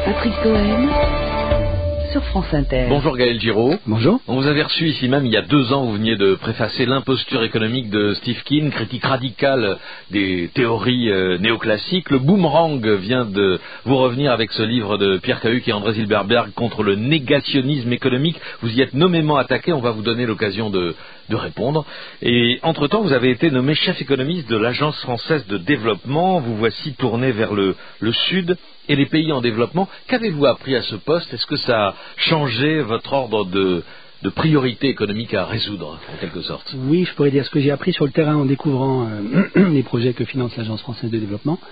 Patrick Cohen sur France Inter. Bonjour Gaël Giraud. Bonjour. On vous avait reçu ici même il y a 2 ans, vous veniez de préfacer L'imposture économique de Steve Keen, critique radicale des théories néoclassiques. Le boomerang vient de vous revenir avec ce livre de Pierre Cahuc et André Zilberberg contre le négationnisme économique. Vous y êtes nommément attaqué, on va vous donner l'occasion de répondre. Et entre-temps, vous avez été nommé chef économiste de l'Agence française de développement. Vous voici tourné vers le Sud et les pays en développement. Qu'avez-vous appris à ce poste? Est-ce que ça a changé votre ordre de priorité économique à résoudre, en quelque sorte? Oui, je pourrais dire ce que j'ai appris sur le terrain en découvrant les projets que finance l'Agence française de développement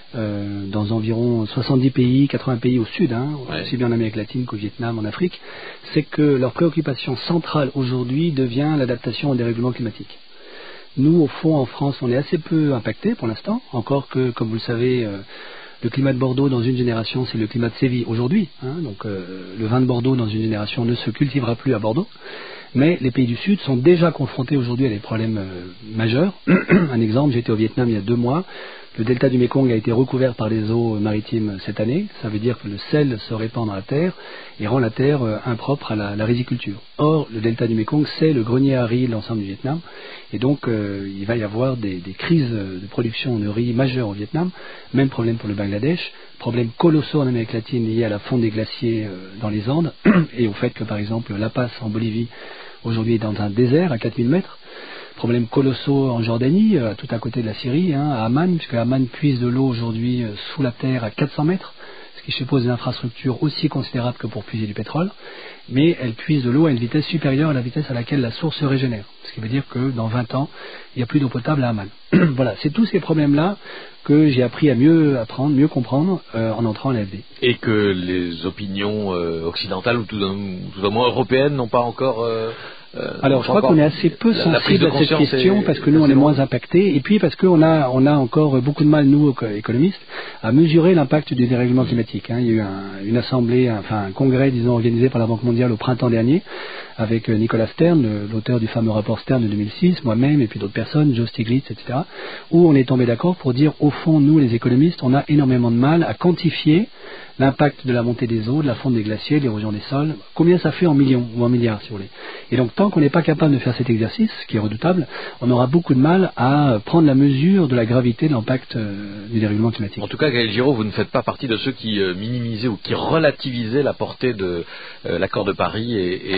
dans environ 70 pays, 80 pays au Sud, aussi bien en Amérique latine qu'au Vietnam, en Afrique, c'est que leur préoccupation centrale aujourd'hui devient l'adaptation au dérèglement climatique. Nous, au fond, en France, on est assez peu impactés pour l'instant, encore que, comme vous le savez, le climat de Bordeaux dans une génération, c'est le climat de Séville aujourd'hui. Donc le vin de Bordeaux dans une génération ne se cultivera plus à Bordeaux. Mais les pays du Sud sont déjà confrontés aujourd'hui à des problèmes majeurs. Un exemple, j'étais au Vietnam il y a 2 mois. Le delta du Mékong a été recouvert par les eaux maritimes cette année. Ça veut dire que le sel se répand dans la terre et rend la terre impropre à la riziculture. Or, le delta du Mékong, c'est le grenier à riz de l'ensemble du Vietnam. Et donc, il va y avoir des crises de production de riz majeures au Vietnam. Même problème pour le Bangladesh. Problèmes colossaux en Amérique latine liés à la fonte des glaciers dans les Andes et au fait que, par exemple, La Paz en Bolivie, aujourd'hui, est dans un désert à 4000 mètres. Problèmes colossaux en Jordanie, tout à côté de la Syrie, à Amman, puisque Amman puise de l'eau aujourd'hui sous la terre à 400 mètres, ce qui suppose une infrastructure aussi considérable que pour puiser du pétrole, mais elle puise de l'eau à une vitesse supérieure à la vitesse à laquelle la source se régénère, ce qui veut dire que dans 20 ans, il n'y a plus d'eau potable à Amman. Voilà, c'est tous ces problèmes-là que j'ai appris à mieux apprendre, mieux comprendre en entrant à l'AFD. Et que les opinions occidentales, ou tout au moins européennes, n'ont pas encore... Alors, je crois qu'on est assez peu sensible à cette question parce que nous, on est moins impactés et puis parce qu'on a encore beaucoup de mal, nous, économistes, à mesurer l'impact du dérèglement climatique. Il y a eu une assemblée, un congrès, disons, organisé par la Banque mondiale au printemps dernier avec Nicolas Stern, l'auteur du fameux rapport Stern de 2006, moi-même et puis d'autres personnes, Joe Stiglitz, etc., où on est tombé d'accord pour dire, au fond, nous, les économistes, on a énormément de mal à quantifier l'impact de la montée des eaux, de la fonte des glaciers, de l'érosion des sols, combien ça fait en millions ou en milliards, si vous voulez. Et donc, tant qu'on n'est pas capable de faire cet exercice, ce qui est redoutable, on aura beaucoup de mal à prendre la mesure de la gravité de l'impact du dérèglement climatique. En tout cas, Gaël Giraud, vous ne faites pas partie de ceux qui minimisaient ou qui relativisaient la portée de l'accord de Paris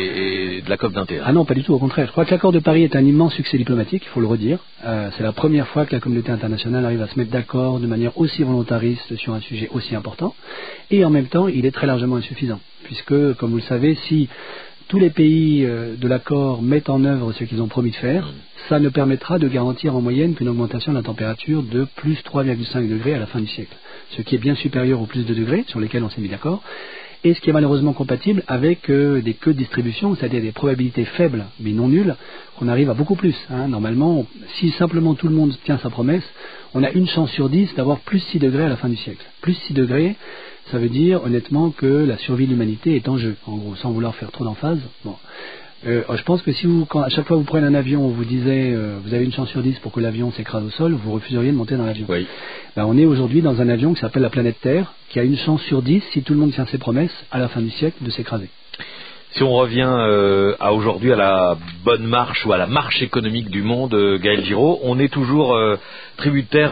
et de la COP21. Ah non, pas du tout, au contraire. Je crois que l'accord de Paris est un immense succès diplomatique, il faut le redire. C'est la première fois que la communauté internationale arrive à se mettre d'accord de manière aussi volontariste sur un sujet aussi important. Et en même temps, il est très largement insuffisant, puisque, comme vous le savez, si tous les pays de l'accord mettent en œuvre ce qu'ils ont promis de faire, ça ne permettra de garantir en moyenne qu'une augmentation de la température de plus 3,5 degrés à la fin du siècle, ce qui est bien supérieur aux plus 2 degrés sur lesquels on s'est mis d'accord, et ce qui est malheureusement compatible avec des queues de distribution, c'est-à-dire des probabilités faibles, mais non nulles, qu'on arrive à beaucoup plus. Normalement, si simplement tout le monde tient sa promesse, on a une chance sur 10 d'avoir plus 6 degrés à la fin du siècle. Plus 6 degrés, ça veut dire honnêtement que la survie de l'humanité est en jeu, en gros, sans vouloir faire trop d'emphase. Bon. Je pense que si quand à chaque fois que vous prenez un avion, on vous disait vous avez une chance sur 10 pour que l'avion s'écrase au sol, vous refuseriez de monter dans l'avion. Oui. On est aujourd'hui dans un avion qui s'appelle la planète Terre, qui a une chance sur 10, si tout le monde tient ses promesses, à la fin du siècle, de s'écraser. Si on revient à aujourd'hui à la bonne marche ou à la marche économique du monde, Gaël Giraud, on est toujours tributaire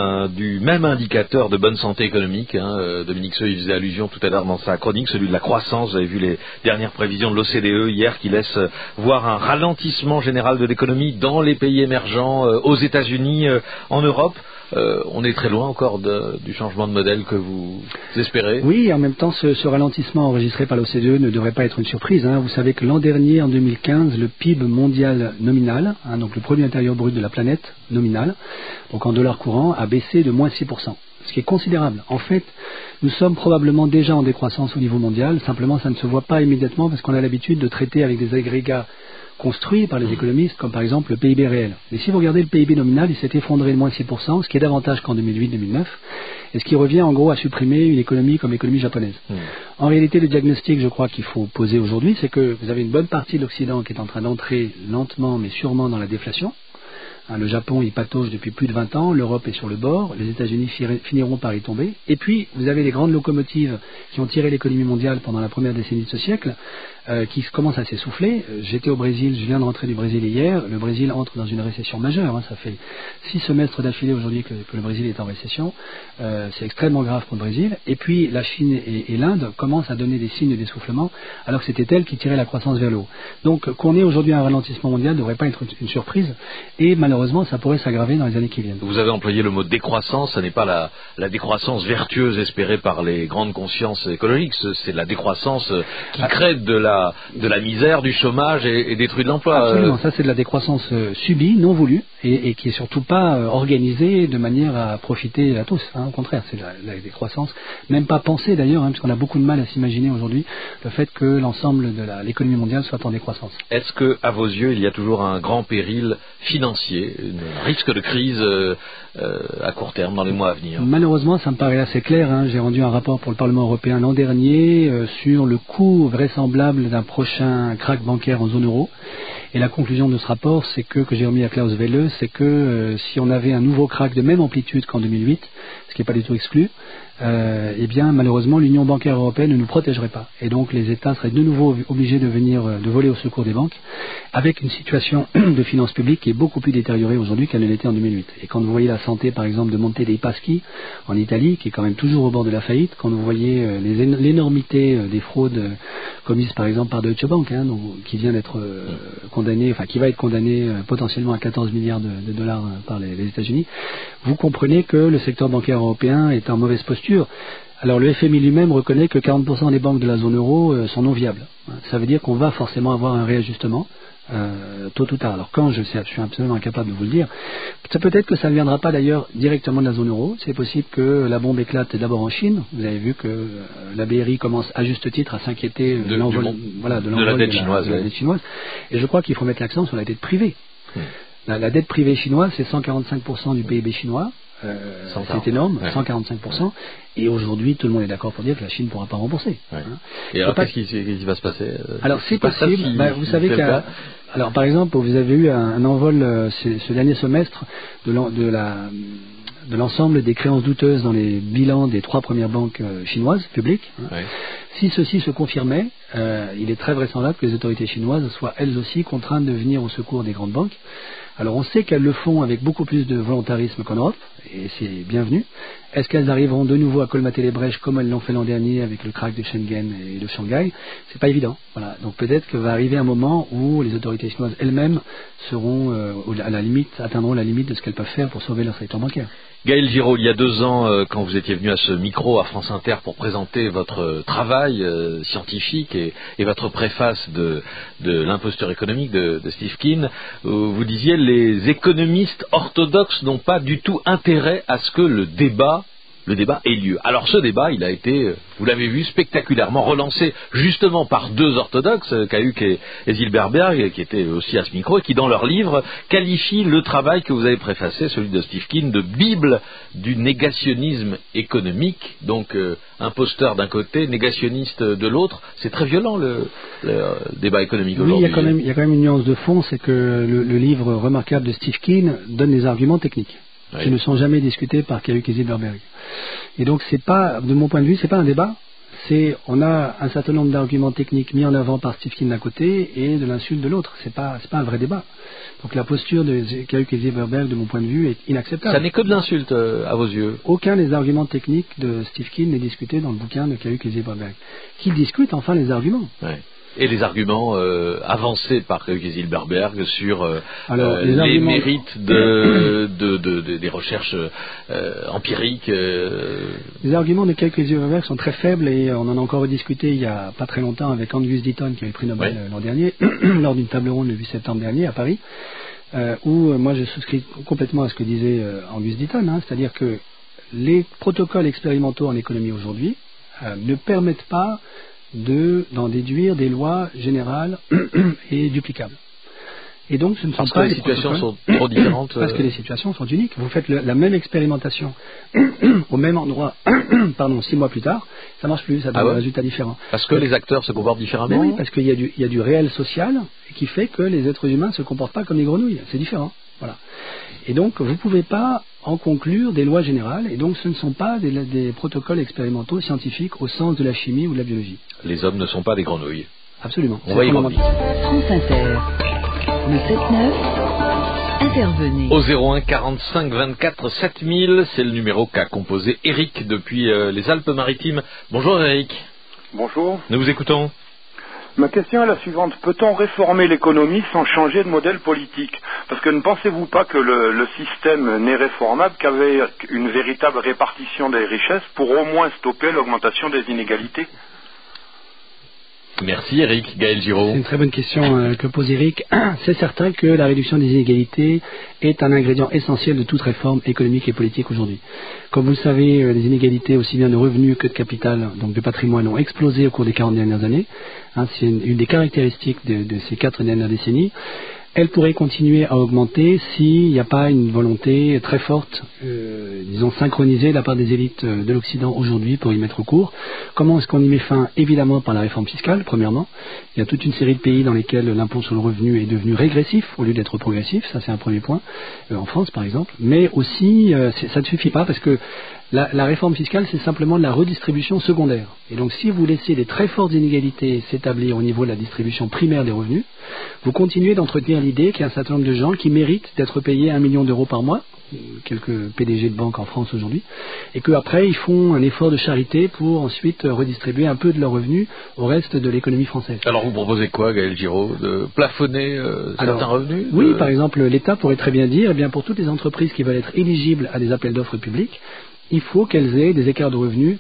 du même indicateur de bonne santé économique. Dominique Seux y faisait allusion tout à l'heure dans sa chronique, celui de la croissance. Vous avez vu les dernières prévisions de l'OCDE hier qui laissent voir un ralentissement général de l'économie dans les pays émergents, aux États-Unis, en Europe. On est très loin encore du changement de modèle que vous espérez. Oui, en même temps, ce ralentissement enregistré par l'OCDE ne devrait pas être une surprise. Vous savez que l'an dernier, en 2015, le PIB mondial nominal, donc le produit intérieur brut de la planète nominal, donc en dollars courants, a baissé de moins 6%. Ce qui est considérable. En fait, nous sommes probablement déjà en décroissance au niveau mondial, simplement ça ne se voit pas immédiatement parce qu'on a l'habitude de traiter avec des agrégats construits par les économistes, comme par exemple le PIB réel. Et si vous regardez le PIB nominal, il s'est effondré de moins 6%, ce qui est davantage qu'en 2008-2009, et ce qui revient en gros à supprimer une économie comme l'économie japonaise. En réalité, le diagnostic, je crois, qu'il faut poser aujourd'hui, c'est que vous avez une bonne partie de l'Occident qui est en train d'entrer lentement mais sûrement dans la déflation. Le Japon y patauge depuis plus de 20 ans, l'Europe est sur le bord, les États-Unis finiront par y tomber. Et puis, vous avez les grandes locomotives qui ont tiré l'économie mondiale pendant la première décennie de ce siècle, qui commencent à s'essouffler. J'étais au Brésil, je viens de rentrer du Brésil hier. Le Brésil entre dans une récession majeure. Ça fait 6 semestres d'affilée aujourd'hui que le Brésil est en récession. C'est extrêmement grave pour le Brésil. Et puis, la Chine et l'Inde commencent à donner des signes d'essoufflement, alors que c'était elles qui tiraient la croissance vers le haut. Donc, qu'on ait aujourd'hui un ralentissement mondial ne devrait pas être une surprise. Et malheureusement, ça pourrait s'aggraver dans les années qui viennent. Vous avez employé le mot décroissance. Ce n'est pas la décroissance vertueuse espérée par les grandes consciences écologiques. C'est la décroissance qui crée de la misère, du chômage et détruit de l'emploi. Absolument, ça c'est de la décroissance subie, non voulue, et qui est surtout pas organisée de manière à profiter à tous. Au contraire, c'est de la décroissance, même pas pensée d'ailleurs, puisqu'on a beaucoup de mal à s'imaginer aujourd'hui le fait que l'ensemble de l'économie mondiale soit en décroissance. Est-ce que, à vos yeux, il y a toujours un grand péril financier, un risque de crise à court terme dans les mois à venir? Malheureusement, ça me paraît assez clair. J'ai rendu un rapport pour le Parlement européen l'an dernier sur le coût vraisemblable d'un prochain krach bancaire en zone euro. Et la conclusion de ce rapport, c'est que j'ai remis à Klaus Welle, c'est que si on avait un nouveau krach de même amplitude qu'en 2008, ce qui n'est pas du tout exclu, eh bien malheureusement l'Union bancaire européenne ne nous protégerait pas. Et donc les États seraient de nouveau obligés de voler au secours des banques, avec une situation de finances publiques qui est beaucoup plus détériorée aujourd'hui qu'elle ne l'était en 2008. Et quand vous voyez la santé par exemple de Monte dei Paschi en Italie, qui est quand même toujours au bord de la faillite, quand vous voyez l'énormité des fraudes commises par exemple par Deutsche Bank, qui vient d'être qui va être condamné potentiellement à 14 milliards de dollars par les États-Unis, vous comprenez que le secteur bancaire européen est en mauvaise posture. Alors le FMI lui-même reconnaît que 40% des banques de la zone euro sont non viables. Ça veut dire qu'on va forcément avoir un réajustement tôt ou tard. Alors quand, je suis absolument incapable de vous le dire. Peut-être que ça ne viendra pas d'ailleurs directement de la zone euro. C'est possible que la bombe éclate d'abord en Chine. Vous avez vu que la BRI commence à juste titre à s'inquiéter de l'envol de la dette chinoise. Et je crois qu'il faut mettre l'accent sur la dette privée. La dette privée chinoise, c'est 145% du PIB chinois. C'est énorme, 145%. Et aujourd'hui, tout le monde est d'accord pour dire que la Chine ne pourra pas rembourser. Et alors, qu'est-ce qui va se passer? Alors, c'est possible. Vous savez alors, par exemple, vous avez eu un envol ce dernier semestre de l'ensemble des créances douteuses dans les bilans des 3 premières banques chinoises publiques. Si ceci se confirmait, il est très vraisemblable que les autorités chinoises soient elles aussi contraintes de venir au secours des grandes banques. Alors on sait qu'elles le font avec beaucoup plus de volontarisme qu'en Europe, et c'est bienvenu. Est-ce qu'elles arriveront de nouveau à colmater les brèches comme elles l'ont fait l'an dernier avec le krach de Schengen et de Shanghai? C'est pas évident. Voilà. Donc peut-être que va arriver un moment où les autorités chinoises elles-mêmes seront atteindront la limite de ce qu'elles peuvent faire pour sauver leur secteur bancaire. Gaël Giraud, il y a 2 ans, quand vous étiez venu à ce micro à France Inter pour présenter votre travail scientifique et votre préface de l'imposture économique de Steve Keen, vous disiez les économistes orthodoxes n'ont pas du tout intérêt à ce que le débat ait lieu. Alors ce débat, il a été, vous l'avez vu, spectaculairement relancé justement par 2 orthodoxes, Kayuk et Zilberberg, qui étaient aussi à ce micro, et qui dans leur livre qualifient le travail que vous avez préfacé, celui de Steve Keen, de Bible du négationnisme économique. Donc imposteur d'un côté, négationniste de l'autre. C'est très violent le débat économique aujourd'hui. Oui, il y a quand même une nuance de fond, c'est que le livre remarquable de Steve Keen donne des arguments techniques qui ne sont jamais discutés par Kayuk et Zilberberg. Et donc c'est pas, de mon point de vue, c'est pas un débat. On a un certain nombre d'arguments techniques mis en avant par Steve Keen d'un côté et de l'insulte de l'autre. C'est pas un vrai débat. Donc la posture de Kayuk et Zilberberg, de mon point de vue, est inacceptable. Ça n'est que de l'insulte à vos yeux. Aucun des arguments techniques de Steve Keen n'est discuté dans le bouquin de Kayuk et Zilberberg. Qu'ils discutent enfin les arguments. Et les arguments avancés par Kayuk et Zilberberg sur les mérites des recherches empiriques. Les arguments de Kayuk et Zilberberg sont très faibles et on en a encore discuté il n'y a pas très longtemps avec Angus Deaton qui a eu le prix Nobel l'an dernier, lors d'une table ronde le 8 septembre dernier à Paris, où moi je souscris complètement à ce que disait Angus Deaton, c'est-à-dire que les protocoles expérimentaux en économie aujourd'hui ne permettent pas d'en déduire des lois générales et duplicables. Et donc, ce ne sont pas les situations sont trop différentes. Parce que les situations sont uniques. Vous faites la même expérimentation au même endroit, 6 mois plus tard, ça marche plus, ça donne un résultat différent. Parce que les acteurs se comportent différemment. Oui, parce qu'il y a du réel social qui fait que les êtres humains ne se comportent pas comme des grenouilles. C'est différent. Voilà. Et donc, vous ne pouvez pas en conclure des lois générales, et donc ce ne sont pas des protocoles expérimentaux scientifiques au sens de la chimie ou de la biologie. Les hommes ne sont pas des grenouilles. Absolument. On va y revenir. France Inter, le 7-9, intervenez. Au 01 45 24 7000, c'est le numéro qu'a composé Eric depuis les Alpes-Maritimes. Bonjour Eric. Bonjour. Nous vous écoutons. Ma question est la suivante. Peut-on réformer l'économie sans changer de modèle politique? Parce que ne pensez-vous pas que le système n'est réformable qu'avec une véritable répartition des richesses pour au moins stopper l'augmentation des inégalités? Merci Eric. Gaël Giraud. C'est une très bonne question que pose Eric. C'est certain que la réduction des inégalités est un ingrédient essentiel de toute réforme économique et politique aujourd'hui. Comme vous le savez, les inégalités aussi bien de revenus que de capital, donc de patrimoine, ont explosé au cours des 40 dernières années. C'est une des caractéristiques de ces 4 dernières décennies. Elle pourrait continuer à augmenter s'il n'y a pas une volonté très forte, disons synchronisée de la part des élites de l'Occident aujourd'hui pour y mettre court. Comment est-ce qu'on y met fin? Évidemment par la réforme fiscale, premièrement. Il y a toute une série de pays dans lesquels l'impôt sur le revenu est devenu régressif au lieu d'être progressif. Ça, c'est un premier point. En France, par exemple. Mais aussi, ça ne suffit pas parce que la réforme fiscale, c'est simplement de la redistribution secondaire. Et donc, si vous laissez des très fortes inégalités s'établir au niveau de la distribution primaire des revenus, vous continuez d'entretenir l'idée qu'il y a un certain nombre de gens qui méritent d'être payés 1 million d'euros par mois, quelques PDG de banques en France aujourd'hui, et qu'après, ils font un effort de charité pour ensuite redistribuer un peu de leurs revenus au reste de l'économie française. Alors, vous proposez quoi, Gaël Giraud? De plafonner certains revenus? Oui, par exemple, l'État pourrait très bien dire, eh bien, pour toutes les entreprises qui veulent être éligibles à des appels d'offres publics, il faut qu'elles aient des écarts de revenus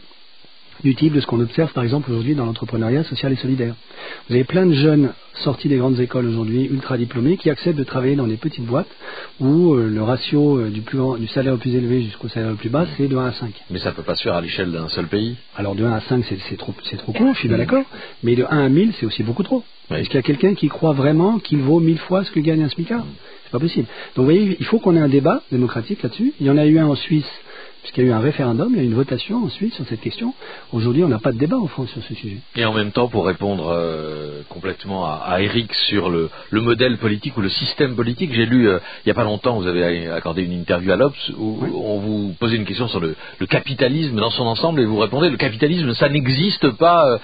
du type de ce qu'on observe par exemple aujourd'hui dans l'entrepreneuriat social et solidaire. Vous avez plein de jeunes sortis des grandes écoles aujourd'hui, ultra diplômés, qui acceptent de travailler dans des petites boîtes où le ratio du salaire le plus élevé jusqu'au salaire le plus bas, c'est de 1 à 5. Mais ça ne peut pas se faire à l'échelle d'un seul pays. Alors de 1 à 5, c'est trop court, je suis bien d'accord, mais de 1 à 1000, c'est aussi beaucoup trop. Oui. Est-ce qu'il y a quelqu'un qui croit vraiment qu'il vaut 1000 fois ce que gagne un smicard? C'est pas possible. Donc vous voyez, il faut qu'on ait un débat démocratique là-dessus. Il y en a eu un en Suisse, puisqu'il y a eu un référendum, il y a eu une votation en Suisse sur cette question. Aujourd'hui, on n'a pas de débat en France sur ce sujet. Et en même temps, pour répondre complètement à Eric sur le modèle politique ou le système politique, j'ai lu, il n'y a pas longtemps, vous avez accordé une interview à l'Obs où on vous posait une question sur le capitalisme dans son ensemble et vous répondez, le capitalisme, ça n'existe pas,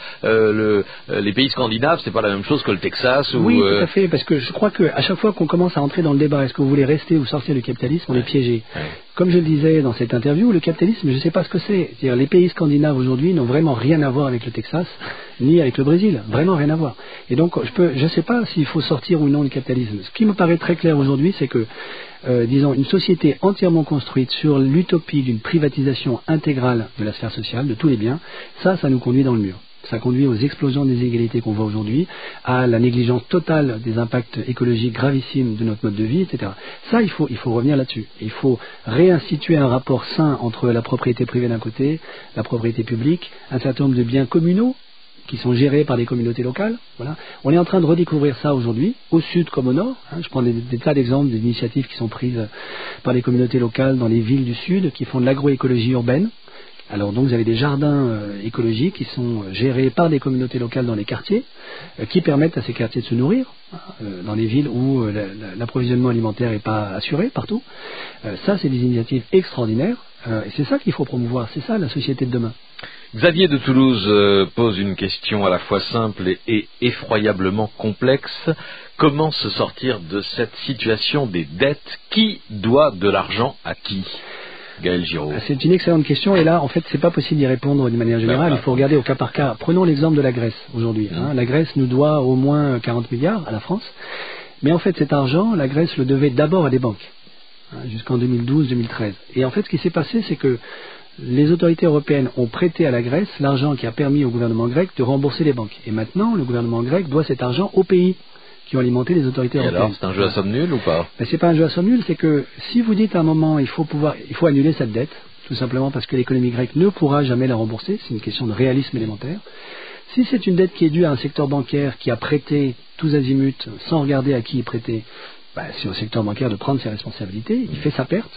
les pays scandinaves, c'est pas la même chose que le Texas. Oui, tout à fait, parce que je crois qu'à chaque fois qu'on commence à entrer dans le débat, est-ce que vous voulez rester ou sortir du capitalisme, on est piégé. Ouais. Comme je le disais dans cette interview, le capitalisme, je ne sais pas ce que c'est. C'est-à-dire, les pays scandinaves aujourd'hui n'ont vraiment rien à voir avec le Texas, ni avec le Brésil. Vraiment rien à voir. Et donc, je ne sais pas s'il faut sortir ou non du capitalisme. Ce qui me paraît très clair aujourd'hui, c'est que, disons, une société entièrement construite sur l'utopie d'une privatisation intégrale de la sphère sociale, de tous les biens, ça nous conduit dans le mur. Ça conduit aux explosions des inégalités qu'on voit aujourd'hui, à la négligence totale des impacts écologiques gravissimes de notre mode de vie, etc. Ça, il faut revenir là-dessus. Il faut réinstituer un rapport sain entre la propriété privée d'un côté, la propriété publique, un certain nombre de biens communaux qui sont gérés par des communautés locales. Voilà. On est en train de redécouvrir ça aujourd'hui, au sud comme au nord. Je prends des tas d'exemples d'initiatives qui sont prises par les communautés locales dans les villes du sud, qui font de l'agroécologie urbaine. Alors donc vous avez des jardins écologiques qui sont gérés par des communautés locales dans les quartiers, qui permettent à ces quartiers de se nourrir, dans les villes où l'approvisionnement alimentaire n'est pas assuré partout. Ça, c'est des initiatives extraordinaires, et c'est ça qu'il faut promouvoir, c'est ça la société de demain. Xavier de Toulouse pose une question à la fois simple et effroyablement complexe. Comment se sortir de cette situation des dettes? Qui doit de l'argent à qui? Gaël Giraud. C'est une excellente question et là, en fait, c'est pas possible d'y répondre d'une manière générale. Il faut regarder au cas par cas. Prenons l'exemple de la Grèce aujourd'hui. La Grèce nous doit au moins 40 milliards à la France. Mais en fait, cet argent, la Grèce le devait d'abord à des banques, jusqu'en 2012-2013. Et en fait, ce qui s'est passé, c'est que les autorités européennes ont prêté à la Grèce l'argent qui a permis au gouvernement grec de rembourser les banques. Et maintenant, le gouvernement grec doit cet argent aux pays qui ont alimenté les autorités européennes. Alors, c'est un jeu à somme nulle ou pas? C'est pas un jeu à somme nulle, c'est que si vous dites à un moment il faut annuler cette dette, tout simplement parce que l'économie grecque ne pourra jamais la rembourser, c'est une question de réalisme élémentaire. Si c'est une dette qui est due à un secteur bancaire qui a prêté tous azimuts sans regarder à qui il prêtait, c'est au secteur bancaire de prendre ses responsabilités, il fait sa perte.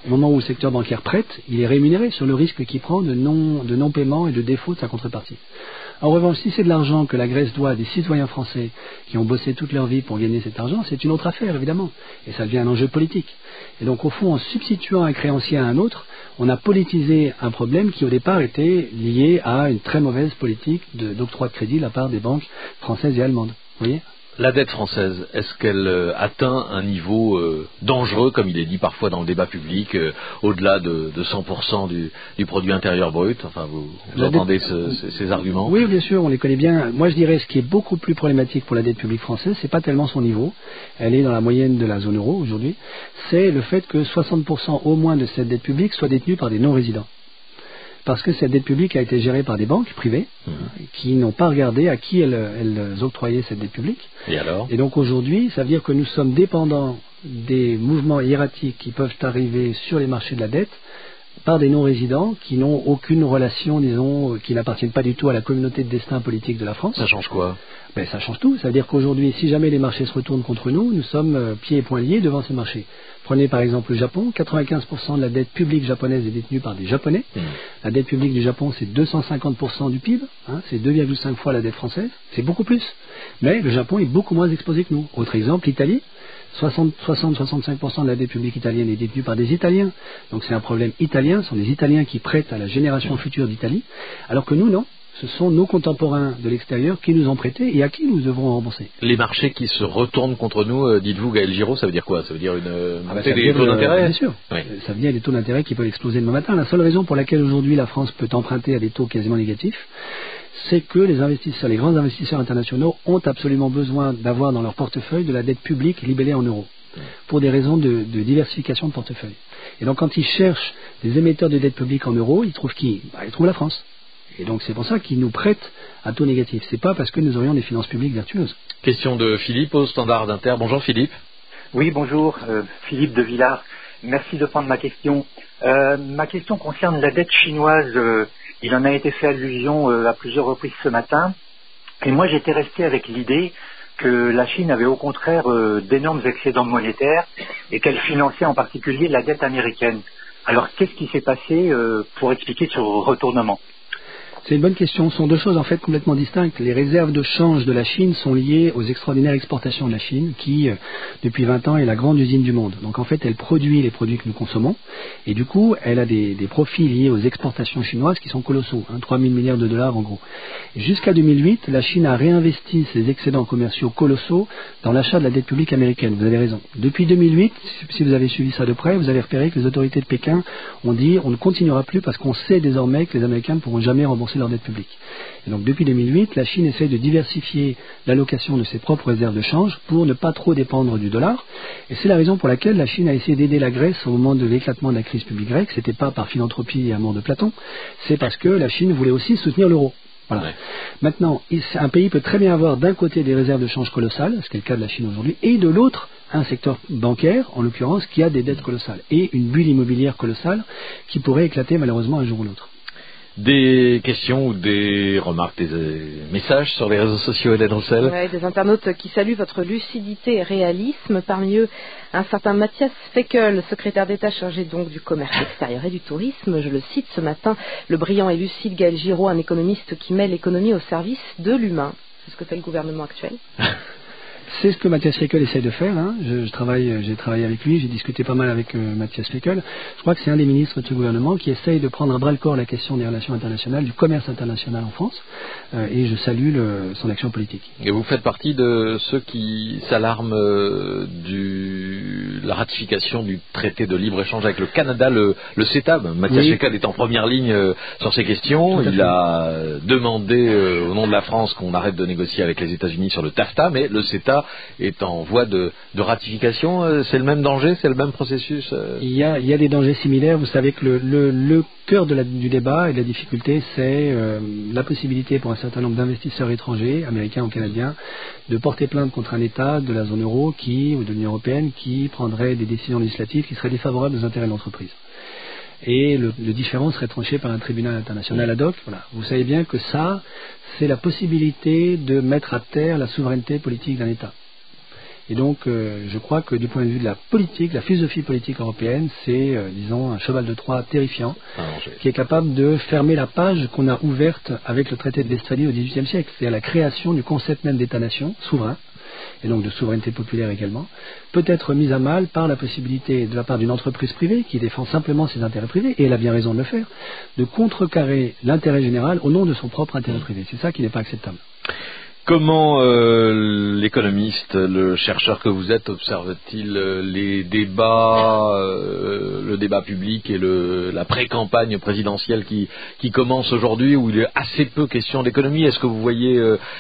Au moment où le secteur bancaire prête, il est rémunéré sur le risque qu'il prend de non-paiement et de défaut de sa contrepartie. En revanche, si c'est de l'argent que la Grèce doit à des citoyens français qui ont bossé toute leur vie pour gagner cet argent, c'est une autre affaire, évidemment. Et ça devient un enjeu politique. Et donc, au fond, en substituant un créancier à un autre, on a politisé un problème qui, au départ, était lié à une très mauvaise politique d'octroi de crédit de la part des banques françaises et allemandes. Vous voyez ? La dette française, est-ce qu'elle atteint un niveau dangereux, comme il est dit parfois dans le débat public, au-delà de 100% du produit intérieur brut? Enfin, vous entendez ces arguments? Oui, bien sûr, on les connaît bien. Moi, je dirais ce qui est beaucoup plus problématique pour la dette publique française, c'est pas tellement son niveau. Elle est dans la moyenne de la zone euro aujourd'hui. C'est le fait que 60% au moins de cette dette publique soit détenue par des non-résidents. Parce que cette dette publique a été gérée par des banques privées qui n'ont pas regardé à qui elles octroyaient cette dette publique. Et alors ? Et donc aujourd'hui, ça veut dire que nous sommes dépendants des mouvements hiératiques qui peuvent arriver sur les marchés de la dette par des non-résidents qui n'ont aucune relation, disons, qui n'appartiennent pas du tout à la communauté de destin politique de la France. Ça change quoi ? Ben, ça change tout. Ça veut dire qu'aujourd'hui, si jamais les marchés se retournent contre nous, nous sommes pieds et poings liés devant ces marchés. Prenez par exemple le Japon, 95% de la dette publique japonaise est détenue par des Japonais. La dette publique du Japon, c'est 250% du PIB, c'est 2,5 fois la dette française, c'est beaucoup plus. Mais le Japon est beaucoup moins exposé que nous. Autre exemple, l'Italie, 60-65% de la dette publique italienne est détenue par des Italiens. Donc c'est un problème italien, ce sont des Italiens qui prêtent à la génération future d'Italie, alors que nous, non. Ce sont nos contemporains de l'extérieur qui nous ont prêté et à qui nous devrons rembourser. Les marchés qui se retournent contre nous, dites-vous, Gaël Giraud, ça veut dire quoi? Ça veut dire une montée des taux d'intérêt? Bien sûr. Oui. Ça veut dire des taux d'intérêt qui peuvent exploser demain matin. La seule raison pour laquelle aujourd'hui la France peut emprunter à des taux quasiment négatifs, c'est que les investisseurs, les grands investisseurs internationaux ont absolument besoin d'avoir dans leur portefeuille de la dette publique libellée en euros, pour des raisons de diversification de portefeuille. Et donc quand ils cherchent des émetteurs de dette publique en euros, ils trouvent qui? Ils trouvent la France. Et donc c'est pour ça qu'ils nous prêtent à taux négatif. C'est pas parce que nous aurions des finances publiques vertueuses. Question de Philippe au Standard d'Inter. Bonjour Philippe. Oui, bonjour, Philippe de Villars. Merci de prendre ma question. Ma question concerne la dette chinoise. Il en a été fait allusion à plusieurs reprises ce matin. Et moi j'étais resté avec l'idée que la Chine avait au contraire d'énormes excédents monétaires et qu'elle finançait en particulier la dette américaine. Alors qu'est-ce qui s'est passé pour expliquer ce retournement ? C'est une bonne question. Ce sont deux choses en fait complètement distinctes. Les réserves de change de la Chine sont liées aux extraordinaires exportations de la Chine qui, depuis 20 ans, est la grande usine du monde. Donc en fait, elle produit les produits que nous consommons et du coup, elle a des profits liés aux exportations chinoises qui sont colossaux, 3 000 milliards de dollars en gros. Et jusqu'à 2008, la Chine a réinvesti ses excédents commerciaux colossaux dans l'achat de la dette publique américaine. Vous avez raison. Depuis 2008, si vous avez suivi ça de près, vous avez repéré que les autorités de Pékin ont dit on ne continuera plus parce qu'on sait désormais que les Américains ne pourront jamais rembourser leur dette publique. Et donc depuis 2008, la Chine essaie de diversifier l'allocation de ses propres réserves de change pour ne pas trop dépendre du dollar. Et c'est la raison pour laquelle la Chine a essayé d'aider la Grèce au moment de l'éclatement de la crise publique grecque. C'était pas par philanthropie et amour de Platon, c'est parce que la Chine voulait aussi soutenir l'euro. Voilà. Ouais. Maintenant, un pays peut très bien avoir d'un côté des réserves de change colossales, ce qui est le cas de la Chine aujourd'hui, et de l'autre un secteur bancaire, en l'occurrence, qui a des dettes colossales et une bulle immobilière colossale qui pourrait éclater malheureusement un jour ou l'autre. Des questions ou des remarques, des messages sur les réseaux sociaux, Hélène Roussel? Oui, des internautes qui saluent votre lucidité et réalisme. Parmi eux, un certain Mathias Feckel, secrétaire d'État chargé donc du commerce extérieur et du tourisme. Je le cite ce matin, le brillant et lucide Gaël Giraud, un économiste qui met l'économie au service de l'humain. C'est ce que fait le gouvernement actuel. C'est ce que Mathias Feckel essaye de faire. J'ai travaillé avec lui, j'ai discuté pas mal avec Mathias Feckel. Je crois que c'est un des ministres de ce gouvernement qui essaye de prendre à bras-le-corps la question des relations internationales, du commerce international en France, et je salue son action politique. Et vous faites partie de ceux qui s'alarment de la ratification du traité de libre-échange avec le Canada, le CETA. Mathias Feckel est en première ligne sur ces questions. Il a demandé au nom de la France qu'on arrête de négocier avec les États-Unis sur le TAFTA, mais le CETA est en voie de ratification. C'est le même danger, c'est le même processus? Il y a des dangers similaires. Vous savez que le cœur du débat et de la difficulté, c'est la possibilité pour un certain nombre d'investisseurs étrangers, américains ou canadiens, de porter plainte contre un État de la zone euro ou de l'Union européenne qui prendrait des décisions législatives qui seraient défavorables aux intérêts de l'entreprise. Et le différend serait tranché par un tribunal international ad hoc. Voilà. Vous savez bien que ça, c'est la possibilité de mettre à terre la souveraineté politique d'un État. Et donc, je crois que du point de vue de la politique, la philosophie politique européenne, c'est, disons, un cheval de Troie terrifiant, qui est capable de fermer la page qu'on a ouverte avec le traité de Westphalie au XVIIIe siècle, c'est-à-dire la création du concept même d'État-nation souverain, et donc de souveraineté populaire également, peut être mise à mal par la possibilité de la part d'une entreprise privée qui défend simplement ses intérêts privés, et elle a bien raison de le faire, de contrecarrer l'intérêt général au nom de son propre intérêt privé. C'est ça qui n'est pas acceptable. Comment l'économiste, le chercheur que vous êtes, observe-t-il les débats, le débat public et la pré-campagne présidentielle qui commence aujourd'hui, où il est assez peu question d'économie? Est-ce que vous voyez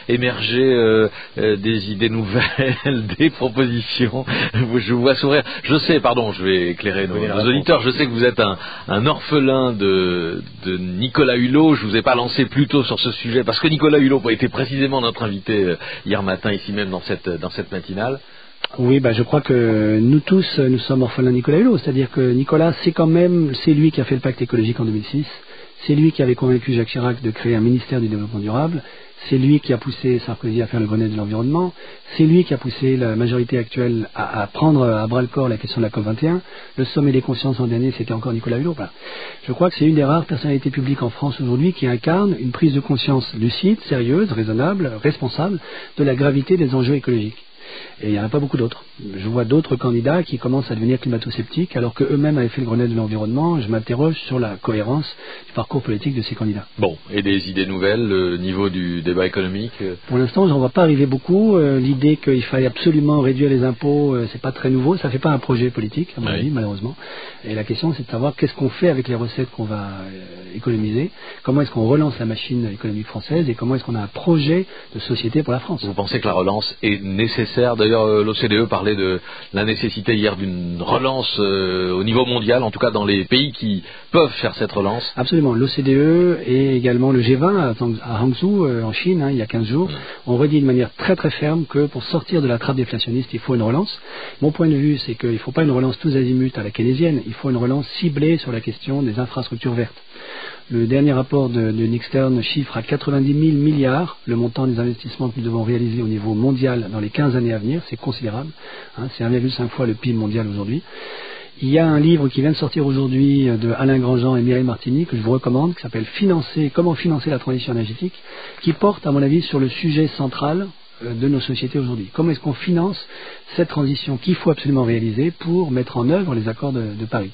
émerger des idées nouvelles, des propositions? Je vous vois sourire. Je sais, pardon, je vais éclairer nos auditeurs, je sais que vous êtes un orphelin de Nicolas Hulot. Je vous ai pas lancé plus tôt sur ce sujet, parce que Nicolas Hulot était précisément notre invité hier matin, ici même dans cette matinale. Oui, je crois que nous tous, nous sommes orphelins de Nicolas Hulot. C'est-à-dire que Nicolas, c'est lui qui a fait le pacte écologique en 2006. C'est lui qui avait convaincu Jacques Chirac de créer un ministère du développement durable. C'est lui qui a poussé Sarkozy à faire le Grenelle de l'environnement. C'est lui qui a poussé la majorité actuelle à prendre à bras-le-corps la question de la COP21. Le sommet des consciences l'an dernier, c'était encore Nicolas Hulot. Voilà. Je crois que c'est une des rares personnalités publiques en France aujourd'hui qui incarne une prise de conscience lucide, sérieuse, raisonnable, responsable de la gravité des enjeux écologiques. Et il n'y en a pas beaucoup d'autres. Je vois d'autres candidats qui commencent à devenir climato-sceptiques alors qu'eux-mêmes avaient fait le Grenelle de l'environnement. Je m'interroge sur la cohérence du parcours politique de ces candidats. Bon, et des idées nouvelles, le niveau du débat économique? Pour l'instant, j'en vois pas arriver beaucoup. L'idée qu'il faille absolument réduire les impôts, c'est pas très nouveau. Ça fait pas un projet politique, à mon avis, malheureusement. Et la question, c'est de savoir qu'est-ce qu'on fait avec les recettes qu'on va économiser, comment est-ce qu'on relance la machine économique française et comment est-ce qu'on a un projet de société pour la France. Vous pensez que la relance est nécessaire? D'ailleurs, l'OCDE parlait de la nécessité hier d'une relance au niveau mondial, en tout cas dans les pays qui peuvent faire cette relance. Absolument. L'OCDE et également le G20 à Hangzhou, en Chine, il y a 15 jours, ont redit de manière très très ferme que pour sortir de la trappe déflationniste, il faut une relance. Mon point de vue, c'est qu'il ne faut pas une relance tous azimuts à la keynésienne, il faut une relance ciblée sur la question des infrastructures vertes. Le dernier rapport de Nick Stern chiffre à 90 000 milliards le montant des investissements que nous devons réaliser au niveau mondial dans les 15 années à venir. C'est considérable. C'est 1,5 fois le PIB mondial aujourd'hui. Il y a un livre qui vient de sortir aujourd'hui de Alain Grandjean et Mireille Martini que je vous recommande, qui s'appelle Comment financer la transition énergétique, qui porte, à mon avis, sur le sujet central de nos sociétés aujourd'hui. Comment est-ce qu'on finance cette transition qu'il faut absolument réaliser pour mettre en œuvre les accords de Paris?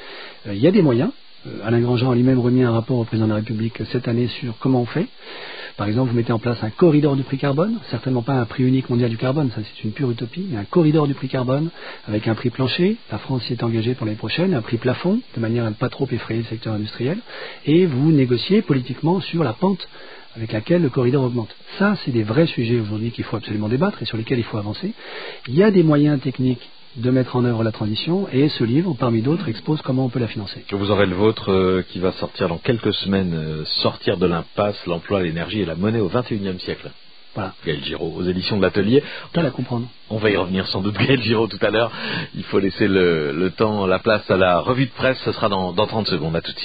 Il y a des moyens. Alain Grandjean a lui-même remis un rapport au président de la République cette année sur comment on fait. Par exemple, vous mettez en place un corridor du prix carbone, certainement pas un prix unique mondial du carbone, ça c'est une pure utopie, mais un corridor du prix carbone avec un prix plancher, la France s'y est engagée pour l'année prochaine, un prix plafond, de manière à ne pas trop effrayer le secteur industriel, et vous négociez politiquement sur la pente avec laquelle le corridor augmente. Ça, c'est des vrais sujets aujourd'hui qu'il faut absolument débattre et sur lesquels il faut avancer. Il y a des moyens techniques de mettre en œuvre la transition, et ce livre, parmi d'autres, expose comment on peut la financer. Vous aurez le vôtre qui va sortir dans quelques semaines, Sortir de l'impasse, l'emploi, l'énergie et la monnaie au XXIe siècle. Voilà. Gaël Giraud, aux éditions de l'Atelier. On va la comprendre. On va y revenir sans doute, Gaël Giraud, tout à l'heure. Il faut laisser le temps, la place à la revue de presse, ce sera dans 30 secondes. À tout de suite.